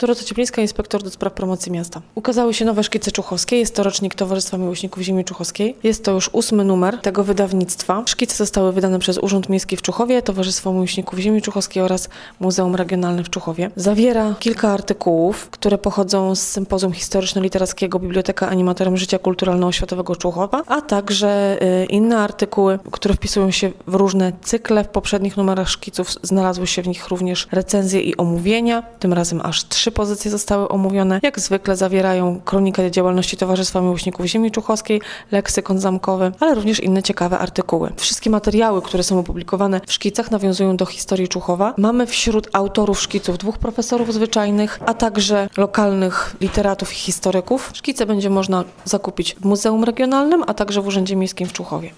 Dorota Cieplińska, inspektor do spraw promocji miasta. Ukazały się nowe szkice czuchowskie. Jest to rocznik Towarzystwa Miłośników Ziemi Czuchowskiej. Jest to już 8. numer tego wydawnictwa. Szkice zostały wydane przez Urząd Miejski w Czuchowie, Towarzystwo Miłośników Ziemi Czuchowskiej oraz Muzeum Regionalne w Czuchowie. Zawiera kilka artykułów, które pochodzą z sympozjum historyczno-literackiego Biblioteka Animatorem Życia Kulturalno-Oświatowego Czuchowa, a także inne artykuły, które wpisują się w różne cykle. W poprzednich numerach szkiców znalazły się w nich również recenzje i omówienia. Tym razem aż 3 pozycje zostały omówione. Jak zwykle zawierają kronikę działalności Towarzystwa Miłośników Ziemi Czuchowskiej, leksykon zamkowy, ale również inne ciekawe artykuły. Wszystkie materiały, które są opublikowane w szkicach, nawiązują do historii Czuchowa. Mamy wśród autorów szkiców 2 profesorów zwyczajnych, a także lokalnych literatów i historyków. Szkice będzie można zakupić w Muzeum Regionalnym, a także w Urzędzie Miejskim w Czuchowie.